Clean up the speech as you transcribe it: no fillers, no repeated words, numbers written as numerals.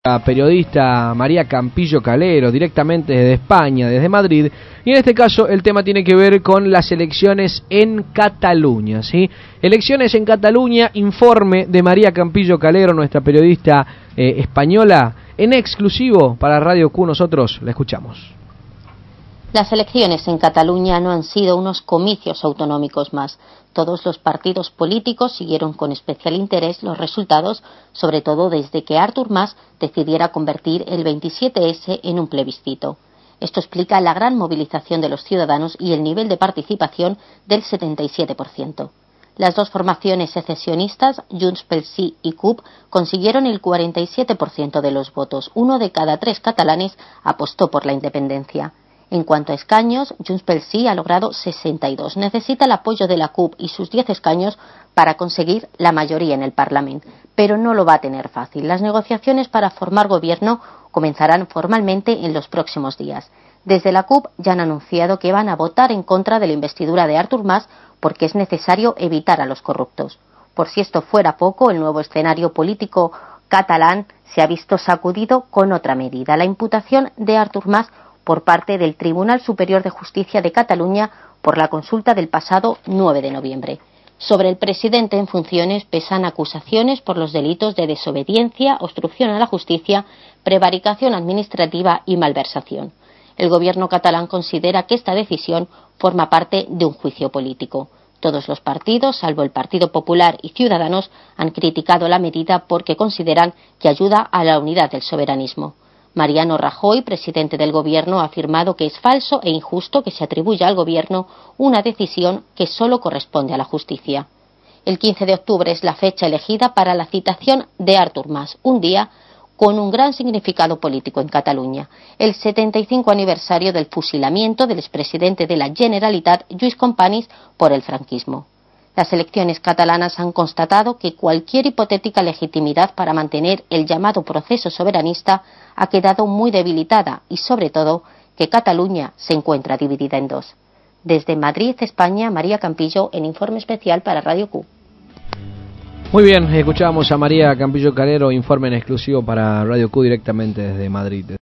La periodista María Campillo Calero, directamente desde España, desde Madrid, y en este caso el tema tiene que ver con las elecciones en Cataluña, ¿sí? Elecciones en Cataluña, informe de María Campillo Calero, nuestra periodista española, en exclusivo para Radio Q. Nosotros la escuchamos. Las elecciones en Cataluña no han sido unos comicios autonómicos más. Todos los partidos políticos siguieron con especial interés los resultados, sobre todo desde que Artur Mas decidiera convertir el 27S en un plebiscito. Esto explica la gran movilización de los ciudadanos y el nivel de participación del 77%. Las dos formaciones secesionistas, Junts pel Sí y CUP, consiguieron el 47% de los votos. 1 de cada 3 catalanes apostó por la independencia. En cuanto a escaños, Junts pel Sí ha logrado 62. Necesita el apoyo de la CUP y sus 10 escaños para conseguir la mayoría en el Parlamento, pero no lo va a tener fácil. Las negociaciones para formar gobierno comenzarán formalmente en los próximos días. Desde la CUP ya han anunciado que van a votar en contra de la investidura de Artur Mas porque es necesario evitar a los corruptos. Por si esto fuera poco, el nuevo escenario político catalán se ha visto sacudido con otra medida, la imputación de Artur Mas por parte del Tribunal Superior de Justicia de Cataluña por la consulta del pasado 9 de noviembre. Sobre el presidente en funciones pesan acusaciones por los delitos de desobediencia, obstrucción a la justicia, prevaricación administrativa y malversación. El gobierno catalán considera que esta decisión forma parte de un juicio político. Todos los partidos, salvo el Partido Popular y Ciudadanos, han criticado la medida porque consideran que ayuda a la unidad del soberanismo. Mariano Rajoy, presidente del Gobierno, ha afirmado que es falso e injusto que se atribuya al Gobierno una decisión que solo corresponde a la justicia. El 15 de octubre es la fecha elegida para la citación de Artur Mas, un día con un gran significado político en Cataluña, el 75 aniversario del fusilamiento del expresidente de la Generalitat, Lluís Companys, por el franquismo. Las elecciones catalanas han constatado que cualquier hipotética legitimidad para mantener el llamado proceso soberanista ha quedado muy debilitada y, sobre todo, que Cataluña se encuentra dividida en dos. Desde Madrid, España, María Campillo, en informe especial para Radio Q. Muy bien, escuchábamos a María Campillo Calero, informe en exclusivo para Radio Q directamente desde Madrid.